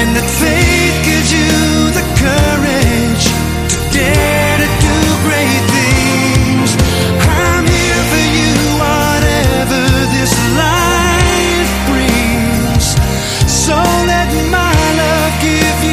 and that faith gives you the courage to dare to do great things. I'm here for you, whatever this life brings. So let my love give you